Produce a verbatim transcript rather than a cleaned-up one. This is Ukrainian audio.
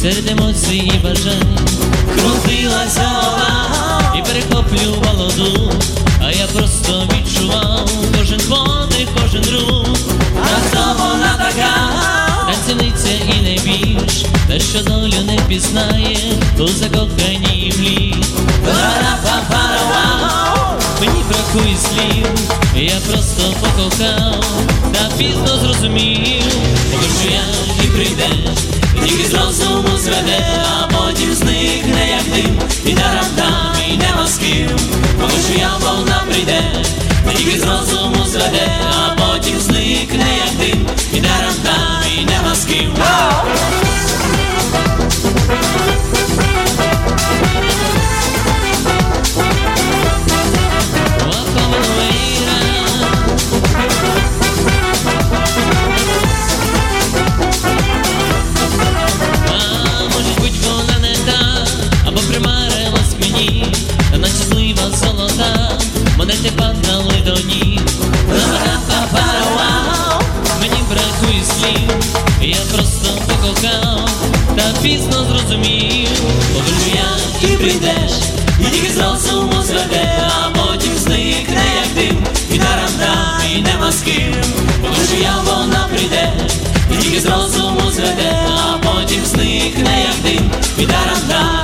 серед емоцій і бажань. Крутилася вона і перехоплювала дух, а я просто відчував кожен подих, кожен рух. А хто вона така? Танцівниця і не більш, та що долю не пізнає у закоханій млі. Мені бракує слів, я просто покохав, та пізно зрозумів, що я і прийдеш, тільки з розуму зведе, а потім зникне як дим, і дарам-дам, і нема з ким. Що я вона прийде, тільки з розуму зведе, а потім зникне як дим, і дарам-дам, і нема з ким. Монети падали до ніг. Мені бракує слів, я просто покохав, та пізно зрозумів, поверну я і прийдеш, і тільки з розуму зведе, а потім зникне як дим, і дарам-дам, і нема з ким. Поверну я, вона прийде, і тільки з розуму зведе, а потім зникне як дим, і дарам-дам.